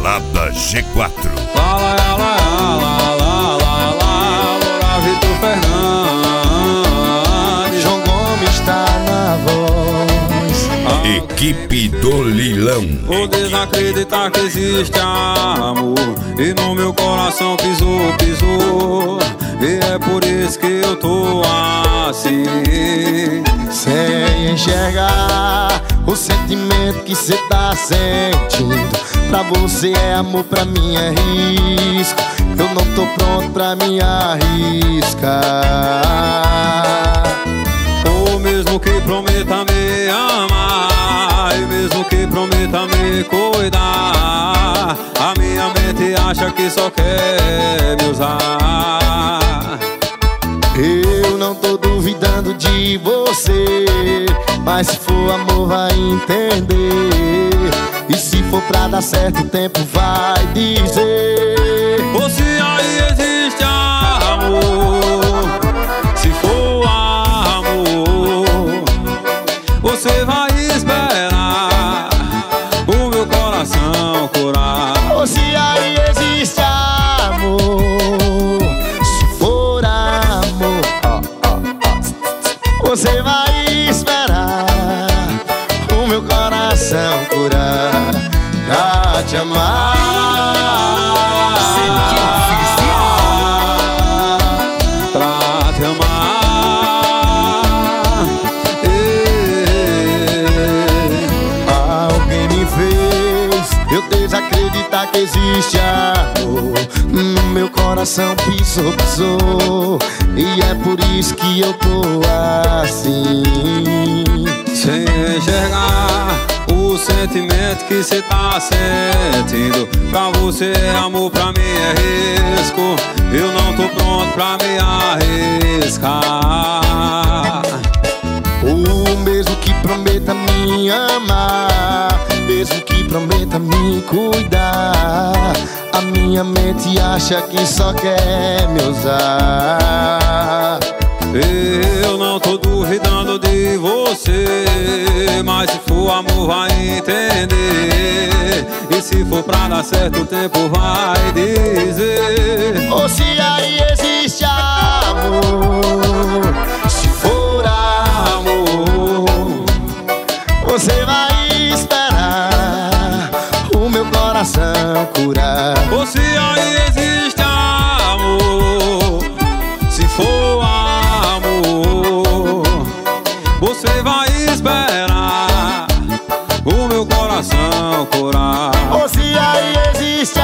Balada G4. Vitor Fernandes, João Gomes tá na voz. Equipe do Lilão. Vou desacreditar que existe amor, e no meu coração pisou, pisou. E é por isso que eu tô assim, sem enxergar o sentimento que cê tá sentindo. Pra você é amor, pra mim é risco. Eu não tô pronto pra me arriscar. ou mesmo que prometa me amar, e mesmo que prometa me cuidar, a minha mente acha que só quer me usar. Eu não tô duvidando de você, mas se for amor vai entender. E se for pra dar certo o tempo vai dizer. Ou se aí existe amor, se for amor, você vai esperar o meu coração curar. Ou se aí existe amor, se for amor, você vai esperar o meu coração curar pra te amar. Pra te amar. Alguém me fez eu desacreditar que existe amor. No meu coração pisou, pisou. E é por isso que eu tô assim, Sem enxergar o sentimento que cê tá sentindo. Pra você é amor, pra mim é risco. Eu não tô pronto pra me arriscar. o mesmo que prometa me amar, mesmo que prometa me cuidar, a minha mente acha que só quer me usar. Eu não tô duvidando de você, mas se for amor vai entender. E se for pra dar certo o tempo vai dizer. Ou se aí existe amor, se for amor, você vai esperar o meu coração curar. Ou se aí existe amor, se for amor, você vai esperar o meu coração curar. Ou se aí existe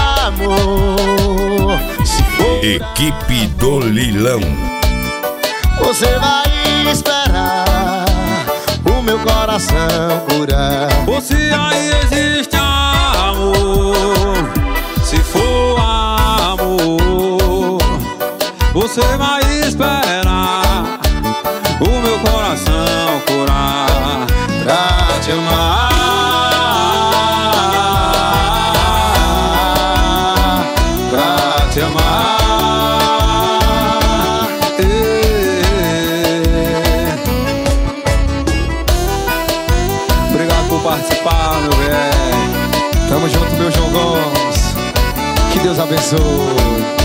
amor, se for Equipe do Lilão. você vai esperar o meu coração curar. Ou se aí existe amor, se for amor, você vai esperar o meu coração curar Pra te amar, pra te amar. Obrigado por participar, meu velho. tamo junto, meu João Gomes. Que Deus abençoe.